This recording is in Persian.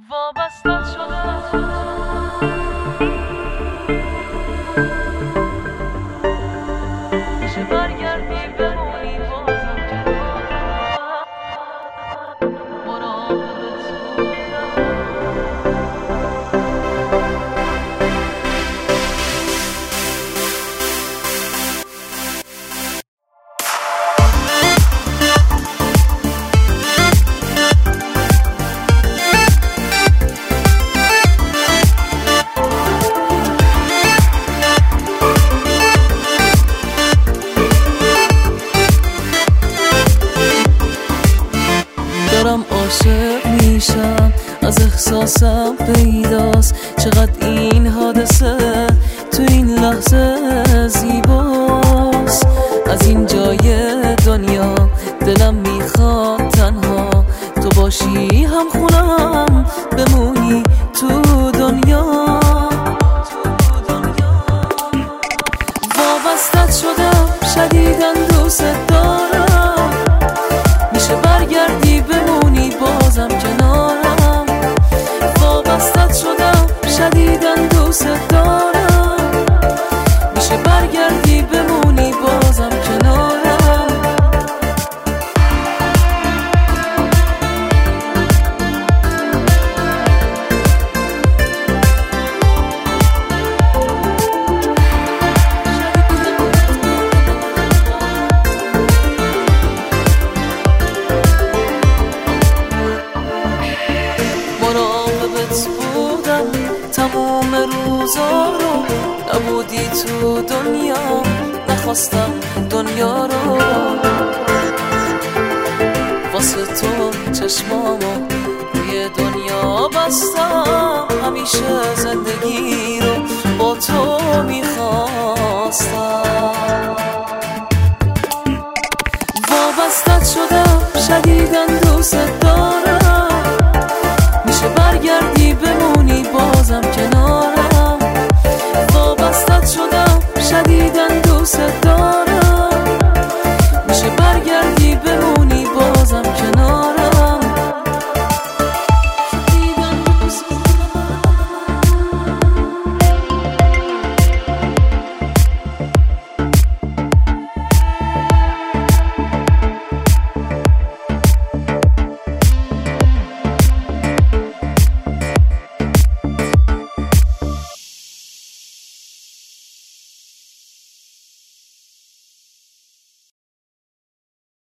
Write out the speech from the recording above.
وابسته شدم میشه برگردی بمونی بازم کنارم مراقبت بودم دارم عاشق میشم، از احساسم پیداست چقدر این حادثه تو این لحظه زیباست. از این جای دنیا دلم میخواد تنها تو باشی، هم خونم بمونی تو دنیا. وابستت شدم شدیداً دوست دارم، میشه برگردی بمونی بازم کنارم. وابستت شدم شدیداً دوست دارم، میشه برگردی بمونی بازم کنارم. مراقبت بودم تموم روزا رو، نبودی تو دنیا نخواستم دنیا رو. واسه تو چشمامو روی دنیا بستم، همیشه زندگی رو با تو میخواستم.